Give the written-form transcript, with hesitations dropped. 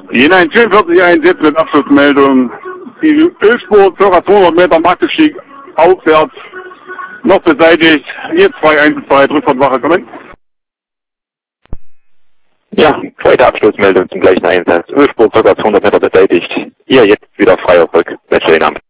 Jena 44 einsetzt mit Abschlussmeldung. Die Ölspur ca. 200 Meter Marktstieg aufwärts noch beseitigt. Hier 212 Rückfahrtwache kommen. Ja, zweite Abschlussmeldung zum gleichen Einsatz. Ölspur ca. 200 Meter beseitigt. Hier jetzt wieder frei auf Rück. Welche Namen?